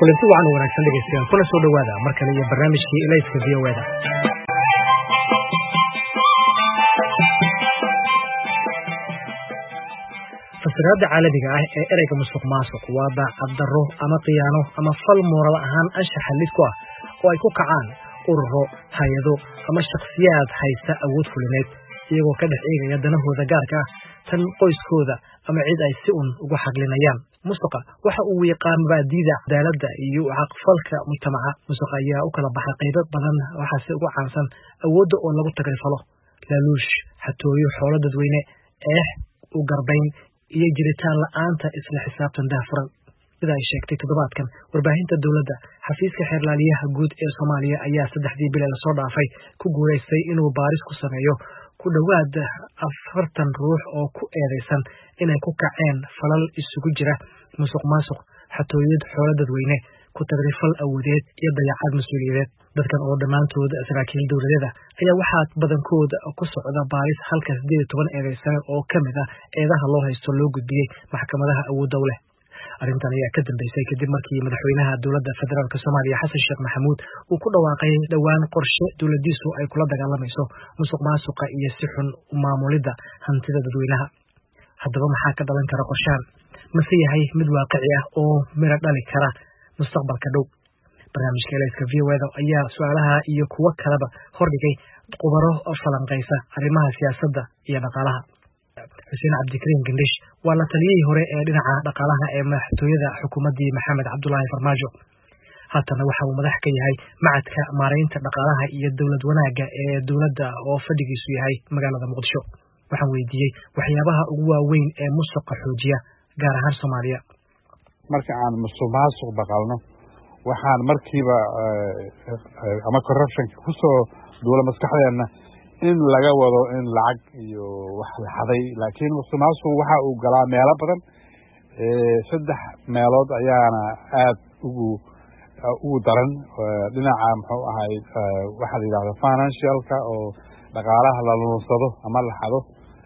kulanti wacan wanaagsan dhegeystayaal kuna soo dhawaada mar kale iyo barnaamijkii Elayska VOA-da. Fasiraadda caalamiga ah ee ereyga musuqmaasuq waa daacad darro ama khiyaano ama fal moral ahaan anshaxa lid ku ah oo ay ku kacaan ururo, hay'ado ama shakhsiyaad haysta awood fulineed iyagoo ka dhex eegaya danahooda gaarka ah tan qoyskooda ama cid ay si ugu xaqlinayaan. musuqa waxa uu yaqaan mabaadi'da cadaaladda iyo xaqfalka mujtamaca. musuqa ayaa u kala baxay qaybo badan waxaase ugu caansan awoodda oo lagu tagrifalo, laaluush, xatooyo xoolo dadweyne, eex u garbayn iyo jiritaan la'aanta isla xisaabtan daahfuran. sida ay sheegtay toddobaadkan warbaahinta dowladda, xafiiska xeerlaaliyaha guud ee Soomaaliya ayaa 3 bil la soo dhaafay ku guuleystay inuu baaris ku sameeyo ku dhawaad 40 ruux oo ku eedeysan inay ku kaceen falal isugu jira musuqmaasuq, xatooyad xoolo dadweyne, ku tagrifal awoodeed iyo dayacaad mas'uuliyadeed. dadkan oo dhammaantood saraakiil dowladeed ayaa waxaa badankooda ku socda baaris halka 18 eedeysan oo ka mid ah eedaha loo haysto loo gudbiyey maxkamadaha awoodda u leh. arrintan ayaa ka dambeysay kadib markii madaxweynaha dowladda federaalka Soomaaliya Xasan Sheekh Maxamuud uu ku dhawaaqay dhowaan qorshe dowladiisu ay kula dagaalamayso musuqmaasuqa iyo si xun u maamulidda hantida dadweynaha. haddaba maxaa ka dhalan kara qorshahan? mase yahay mid waaqici ah oo miro dhali kara mustaqbalka dhow? barnaamijka Elayska VOA-da ayaa su'aalaha iyo kuwo kaleba hordhigay khubaro falanqeysa arrimaha siyaasadda iyo dhaqaalaha. Xuseen Cabdikariim Gendhish waa la taliyay hore ee dhinaca dhaqaalaha ee madaxtooyada xukuumaddii Maxamed Cabdullaahi Farmaajo. haatana waxa uu madax ka yahay macadka maaraynta dhaqaalaha iyo dowlad wanaagga ee dowladda oo fadhigiisu yahay magaalada Muqdisho. waxaan weydiiyey waxyaabaha ugu waaweyn ee musuqa xoojiya gaar ahaan Soomaaliya. marka aan musuqmaasuq baqalno waxaan markiiba ama corruption ku soo duula maskaxdeena in laga wado in lacag iyo wax la xaday, laakiin musuqmaasuq waxa uu galaa meelo badan. 3 meelood ayaana aad ugu daran. dhinaca muxuu ahay waxa la yiraahdo financialka oo dhaqaalaha la lunsado ama la xado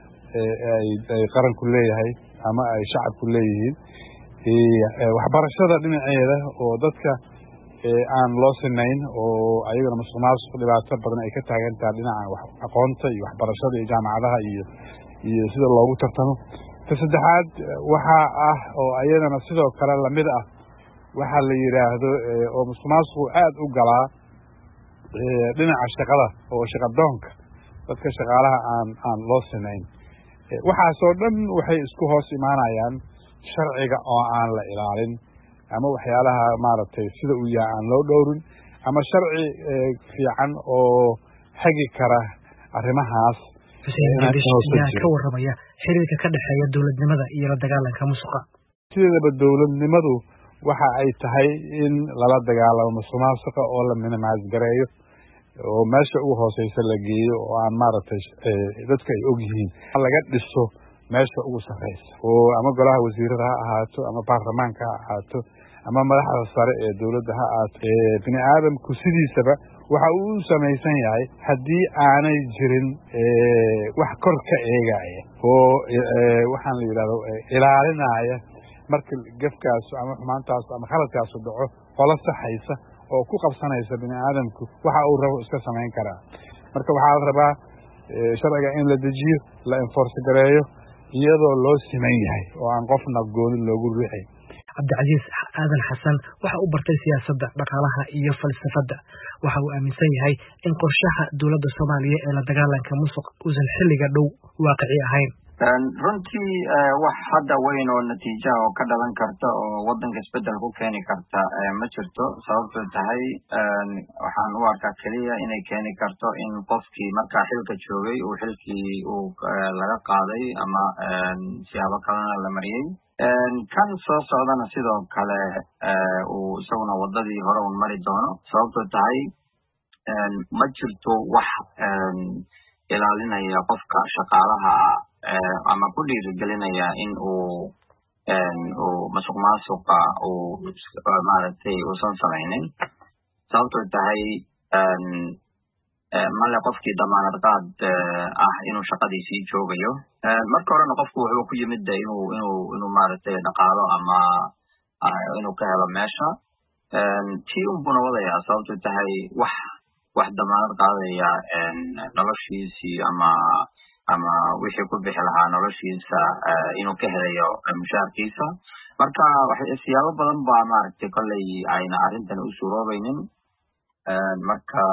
ay qaranku leeyahay ama ay shacabku leeyihiin. waxbarashada dhinaceeda oo dadka aan loo sinayn oo ayagana musuqmaasuq dhibaato badan ay ka taagan tahay dhinaca aqoonta iyo waxbarashada iyo jaamacadaha iyo sida loogu tartamo. saddexaad waxa ah oo ayadana sidoo kale lamid ah waxa la yiraahdo oo musuqmaasuq aad u galaa dhinaca shaqada oo shaqadoonka dadka shaqaalaha aan loo sinayn. waxaasoo dhan waxay isku hoos imaanayaan sharciga oo aan la ilaalin ama waxyaalaha maaragtay sida uu yahay aan loo dhowrin ama sharci fiican oo hagi kara arrimahaas. ka warramaya xiriirka ka dhexeeya dowladnimada iyo la dagaalanka musuqa. sideedaba dowladnimadu waxa ay tahay in lala dagaalamo musuqmaasuqa oo la minimize gareeyo oo meesha ugu hooseysa la geeyo oo aan maaragtay dadka ay og yihiin laga dhiso meesha ugu sarreysa oo ama golaha wasiirada ha ahaato ama baarlamaanka ha ahaato ama madaxda sare ee dowladda ha ahaato. bini aadamku sidiisaba waxa uu u samaysan yahay haddii aanay jirin wax kor ka eegaya oo waxaan la yidhahdo ilaalinaya marka gefkaas ama xumaantaas ama khaladkaas dhaco qola saxaysa oo ku qabsanaysa bini aadamku waxa uu rabo iska samayn karaa. marka waxaa la rabaa sharciga in la dejiyo, la enforce gareeyo iyadoo loo siman yahay oo aan qofna goonin loogu riixay. Cabdicasiis Aadan Xasan waxa uu bartay siyaasadda, dhaqaalaha iyo falsafadda. waxa uu aaminsan yahay in qorshaha dowladda Soomaaliya ee la dagaalanka musuq uusan xilliga dhow waaqici ahayn. runtii wax hadda weyn oo natiijo oo ka dhalan karta oo wadanka isbedel ku keeni karta ma jirto. sababtoo tahay waxaan u arkaa kaliya inay keeni karto in qofkii markaa xilka joogay uu xilkii laga qaaday ama siyaabo kalena la mariyey. kan soo socdana sidoo kale uu isaguna wadadii hore un mari doono. sababtoo tahay ma jirto wax ilaalinaya qofka shaqaalaha ama ku dhiirigelinaya in uu musuqmaasuqa maaragtay uusan samaynin. sababtoo tahay male qofkii damaanad qaad inuu shaqadiisii joogayo. marka horena qofku wuxuu ku yimid inuu maaragtay dhaqaalo ama inuu ka helo meesha. tii unbuna wadaya sababto tahay wax damaanad qaadaya noloshiisii ama wixii ku bixi lahaa noloshiisa inuu ka helayo mushaarkiisa marka siyaabo badan baa maaragtay kolley ayna arrintan u suuroobaynin marka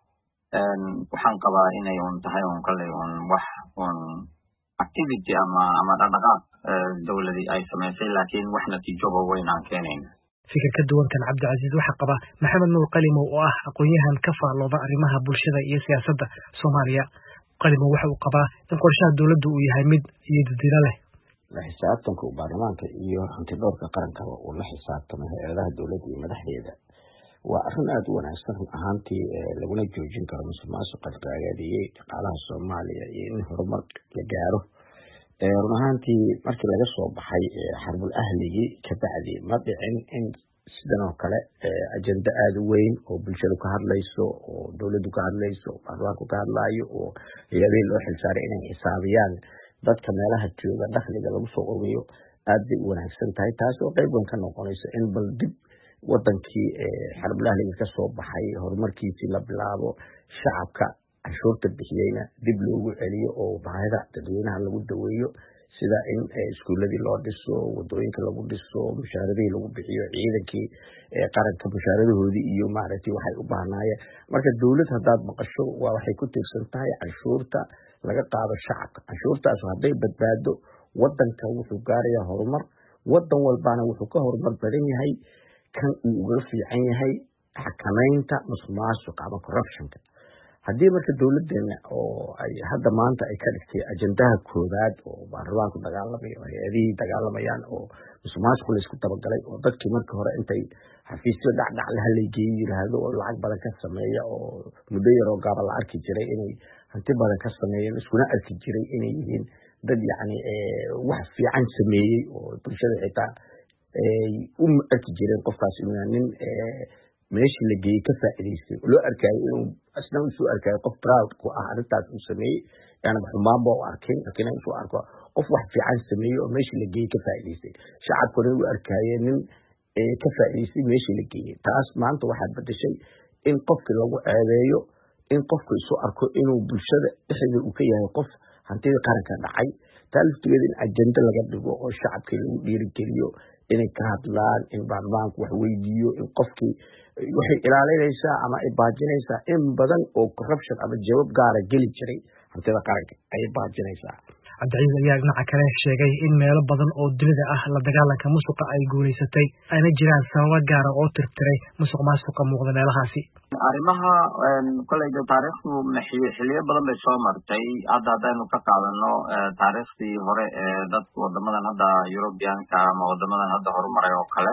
waxaan qabaa inay tahay kolley wax activity ama dhaqdhaqaaq dawladii ay samaysay laakiin wax natiijoba weyn aan keenayn fikir ka duwan kan Cabdicasiis waxa qaba Maxamed Nuur Qalimow oo ah aqoonyahan ka faallooda arrimaha bulshada iyo siyaasadda Soomaaliya Qalimow waxa uu qabaa in qorshaha dawladdu uu yahay mid iyadoo leh la xisaabtanka baarlamaanka iyo hantidhowrka qaranka oo la xisaabtamay hay'adaha dawladda iyo madaxdeeda waa arrin aad u wanaagsan ahaantii laguna joojin karo musuqmaasuqa gaagaadiyay dhaqaalaha Soomaaliya iyo in horumar la gaaro run ahaantii markii laga soo baxay xarbul ahligii ka bacdi ma dhicin in sidan oo kale ajenda aad u weyn oo bulshadu ka hadlayso oo dawladdu ka hadlayso oo baarlamaanku ka hadlayo oo hay'adaha loo xilsaaray inay xisaabiyaan dadka meelaha jooga dakhliga lagu soo ururiyo aad bay u wanaagsan tahay taas oo qayb weyn ka noqonaysa in bal dib wadankii xarbul ahligii ka soo baxay horumarkiisii la bilaabo shacabka cashuurta bixiyayna dib loogu celiyo oo baahida dadweynaha lagu daweeyo sida in iskuuladii loo dhiso wadooyinka lagu dhiso mushaaradihii lagu bixiyo ciidankii qaranka mushaaradahoodii iyo maaragtay waxay u baahnaayeen marka dawlad haddaad maqasho waa waxay ku tiirsan tahay canshuurta laga qaado shacabka canshuurtaas hadday badbaado wadanka wuxuu gaarayaa horumar wadan walbana wuxuu ka horumar badan yahay kan uu uga fiican yahay xakamaynta musuqmaasuqa ama corruptionka haddii marka dawladdeena oo ay hadda maanta ay ka dhigtay ajendaha koowaad oo baarlamaanku dagaalamayo hay-adihii dagaalamayaan oo musuqmaasuq la isku tabagalay oo dadkii markii hore intay xafiisyo dhacdhac la haleygeeyo yidhaahdo oo lacag badan ka sameeya oo muddo yaroo gaaba la arki jiray inay hanti badan ka sameeyeen iskuna arki jiray inay yihiin dad yacni wax fiican sameeyey oo bulshada xitaa u arki jireen qofkaas inuu nin meeshii la geeyey ka faa'iidaystay loo arkayo inuu asna usoo arkayo qof proud ku ah arrintaas uu sameeyey yani xumaanba u arkin laakiin inuu soo arko qof wax fiican sameeyey oo meeshii la geeyey ka faa'iidaystay shacabkuna u arkayeen nin ka faa'iidaystay meeshii la geeyey taas maanta waxaa bedeshay in qofkii lagu ceebeeyo in qofku isu arko inuu bulshada dhexdeeda uu ka yahay qof hantida qaranka dhacay taa laftigeeda in ajenda laga dhigo oo shacabkii lagu dhiirigeliyo inay ka hadlaan in baarlamaanku wax weydiiyo in qofkii waxay ilaalinaysaa ama ay baajinaysaa in badan oo corruption ama jawaab gaara geli jiray hantida qaranka ayay baajinaysaa Cabdicasiis ayaa dhinaca kale sheegay in meelo badan oo dunida ah la dagaalanka musuqa ay guuleysatay ayna jiraan sababo gaara oo tirtiray musuqmaasuqa muuqda meelahaasi arrimaha kolleyda taariikhdu xilliyo badan bay soo martay haddaynu ka qaadano taariikhdii hore ee dadka wadamadan hadda Europeanka ama wadamadan hadda horumaray oo kale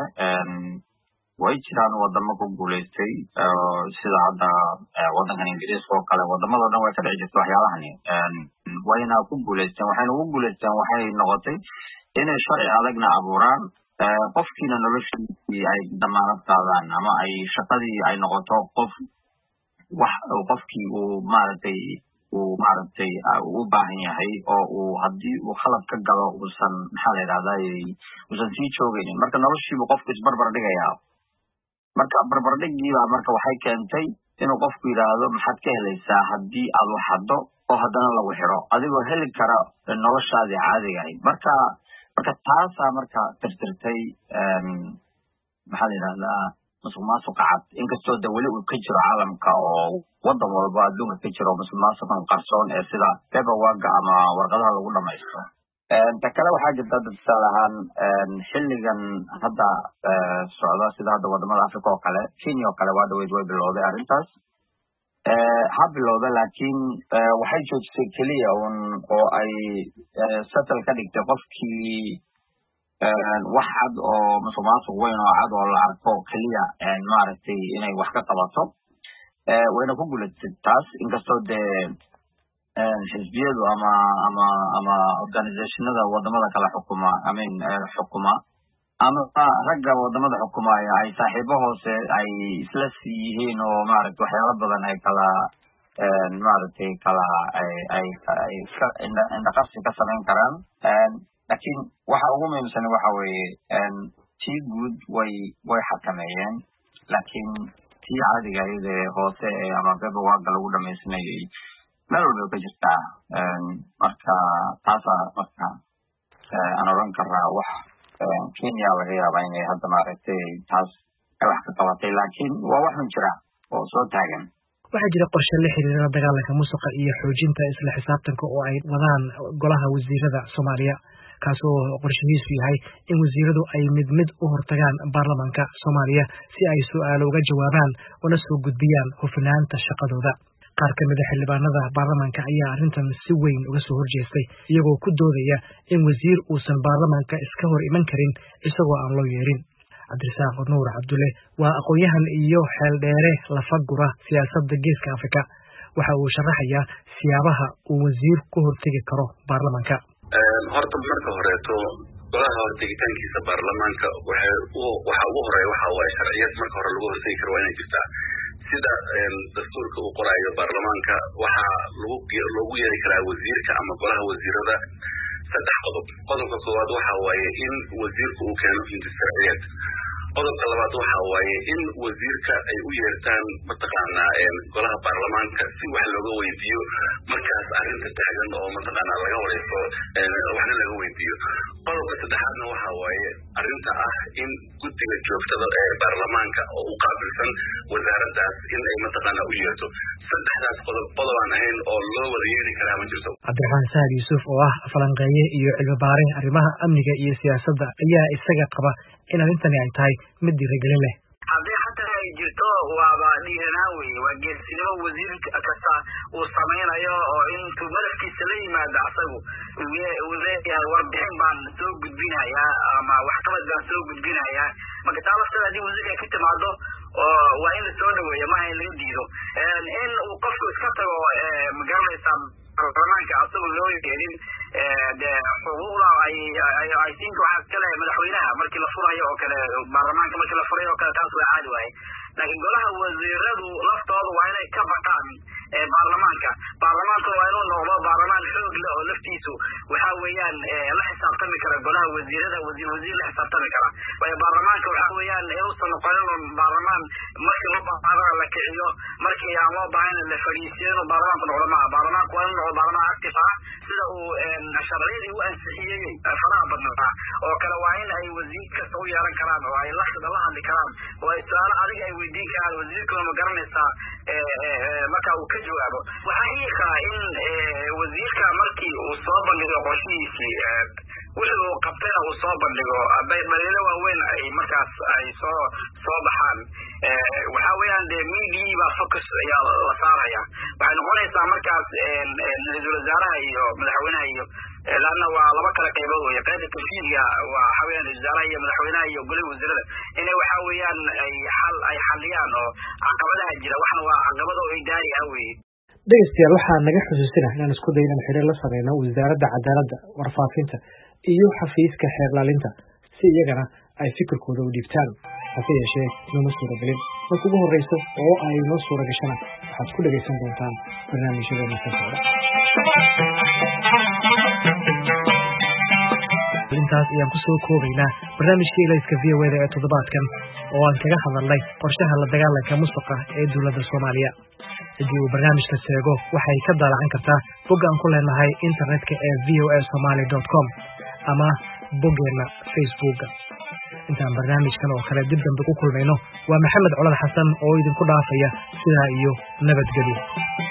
way jiraan wadamo ku guuleystay sida hadda wadankan Ingiriiska oo kale wadamada dhan way ka dhici jirtay waxyaalahani wayna ku guuleysteen waxayna ugu guuleysteen waxay noqotay inay sharci adagna abuuraan qofkiina noloshii ay damaanad qaadaan ama ay shaqadii ay noqoto qof wax qofkii uu maaragtay u baahan yahay oo uu haddii uu khalad ka galo uusan maxaa la yidhahdaa uusan sii joogaynin marka noloshiibu qofku isbarbar dhigayaa marka barbardhigiiba marka waxay keentay inuu qofku yidhaahdo maxaad ka helaysaa haddii aad wax haddo oo haddana lagu xiro adigoo heli kara noloshaadii caadiga ahayd marka taasaa marka tirtirtay maxaa la yidhahdaa musuqmaasuqa cad inkastoo de weli uu ka jiro caalamka oo wadan walba adduunka ka jiro musuqmaasuqan qarsoon ee sida paperwork ama warqadaha lagu dhamaysto ta kale waxaa jirta tusaale ahaan xilligan hadda socda sida hadda wadamada Africa oo kale Kenya oo kale waa dhaweyd way bilowday arrintaas ha bilowda laakiin waxay joojisay keliya oo ay settle ka dhigtay qofkii wax cad oo musuqmaasuq weyn oo cad oo la arko keliya maaragtay inay wax ka qabato wayna ku guulaysatay taas inkastoo dee xisbiyadu ama organizationada wadamada kala xukuma xukuma ama ragga wadamada xukumaya ay saaxiibo hoose ay isla yihiin oo maaragtay waxyaalo badan ay kala maaragtay kala ay indhaqarsi ka samayn karaan laakiin waxa ugu muhiimsan waxa weeye tii guud way xakameeyeen laakiin tii caadiga ahayd ee hoose ama paperwork lagu dhamaysanayay meel walba ka jirtaa marka taasa marka aan oran karaa wax Kenya laga yaabaa inay hadda maaragtay taas wax ka qabatay laakiin waa wax jira oo soo taagan. waxaa jira qorshe la xiriira dagaalanka musuqa iyo xoojinta isla xisaabtanka oo ay wadaan golaha wasiirada Soomaaliya kaasoo qorshihiisu yahay in wasiiradu ay mid u hortagaan baarlamaanka Soomaaliya si ay su'aalo uga jawaabaan una soo gudbiyaan hufnaanta shaqadooda. qaar ka mid ah xildhibaanada baarlamaanka ayaa arrintan si weyn uga soo horjeestay iyagoo ku doodaya in wasiir uusan baarlamaanka iska hor iman karin isagoo aan loo yeerin. Cabdirasaaq Nuur Cabdulle waa aqoon-yahan iyo xeeldheere lafagura siyaasadda Geeska Afrika. waxa uu sharaxayaa siyaabaha uu wasiir ku hortegi karo baarlamaanka. horta marka horeeto golaha hortegitaankiisa baarlamaanka waxa ugu horeeya waxa waa sharciyad marka hore lagu hortegi karo waa inay jirtaa sida dastuurka uu qorayo baarlamaanka waxa lagu yeeri karaa wasiirka ama golaha wasiirada saddex qodob. qodobka koowaad waxa waaye in wasiirku uu keeno hindisharciyad. qodobka labaad waxa waaye in wasiirka ay u yeertaan mataqaanaa golaha baarlamaanka si wax looga weydiiyo markaas arrinta taagan oo mataqaanaa laga wareyso waxna laga weydiiyo. qodobka saddexaadna waxa waaye arrinta ah in guddiga joogtada ee baarlamaanka oo u qaabilsan wasaaraddaas in ay mataqaanaa u yeerto. saddexdaas qodob aan ahayn oo loo wada yeeri karaa ma jirto. Cabdiraxmaan Saad Yuusuf oo ah falanqeeye iyo cilmi baare arrimaha amniga iyo siyaasadda ayaa isaga qaba in arrintani ay tahay mid dhiirigelin leh. haddii xataa ay jirto waaba dhiiranaan weeye waa geesinimo wasiir kasta uu samaynayo oo intuu malafkiisa la yimaado asagu uu leeyahay warbixin baan soo gudbinayaa ama waxqabad baan soo gudbinayaa marka taa lafteeda haddii wasiirka ka timaado oo waa in la soo dhaweeyo maaha in laga diido in uu qofku iska tago magaranaysaa baarlamaanka asagu loo yeelin dee xuquuqda ay think waxaa iska lehay madaxweynaha markii la furayo oo kale baarlamaanka markii la furayo oo kale taas waa caadi waaye laakiin golaha wasiiradu laftooda waa inay ka baqaan baarlamaanka waa inuu noqdo baarlamaan xoog leh oo laftiisu waxa weeyaan la xisaabtami kara golaha wasiirada wasiir la xisaabtami kara waayo baarlamaanka waxa weeyaan inuusan noqonin baarlamaan markii loo baahana la kiciyo markii aan loo baahana la fadhiisiyo inuu baarlamaanku noqdo maaha baarlamaanku waa inuu noqdo baarlamaan active ah sida uu sharciyadii u ansixiyey faraha badnaa oo kale waa in ay wasiir kasta u yeeran karaan oo ay la hadli karaan oo ay su-aalo adiga ay weydiin karaan wasiirkuna ma garanaysaa marka uu ka jawaabo. waxaa ii karaa in wasiirka markii uu soo bandhigo qorshihiisii wixii uu qabtayna uu soo bandhigo dhaliilo waaweyn ay markaas ay soo baxaan waxa weeyaan dee media baa focus ayaa la saaraya waxay noqonaysaa markaas ra-iisul wasaaraha iyo madaxweynaha iyo laanna waa laba kala qaybood weeye qaybta tanfiidka waa waxa weeyaan ra-isul wasaaraha iyo madaxweynaha iyo golaha wasiirada inay waxa weeyaan ay xaliyaan oo caqabadaha jira waxna waa caqabado oo idaari ah weeye. dhegeystayaal waxaa naga xusuusina inaan isku dayno xiriir la sameyno wasaaradda cadaaladda warfaafinta iyo xafiiska xeerlaalinta si iyagana ay fikirkooda u dhiibtaan hase yeeshee nooma suuragelin marka ugu horreyso oo ay noo suura gashana waxaad ku dhegaysan doontaan barnaamijyadeena soo socda. intaas ayaan kusoo koobaynaa barnaamijka ilayska VOA ee toddobaadkan oo aan kaga hadalnay qorshaha la dagaalanka musuqa ee dowladda Soomaaliya. haddii uu barnaamijka seego waxay ka daalacan kartaa bogga aan ku leenahay internetka ee voasomali.com ama boggeena Facebooka. intaan barnaamijkan oo kale dib dambe ku kulmayno waa Maxamed Colad Xasan oo idinku dhaafaya sidaa iyo nabadgelyo.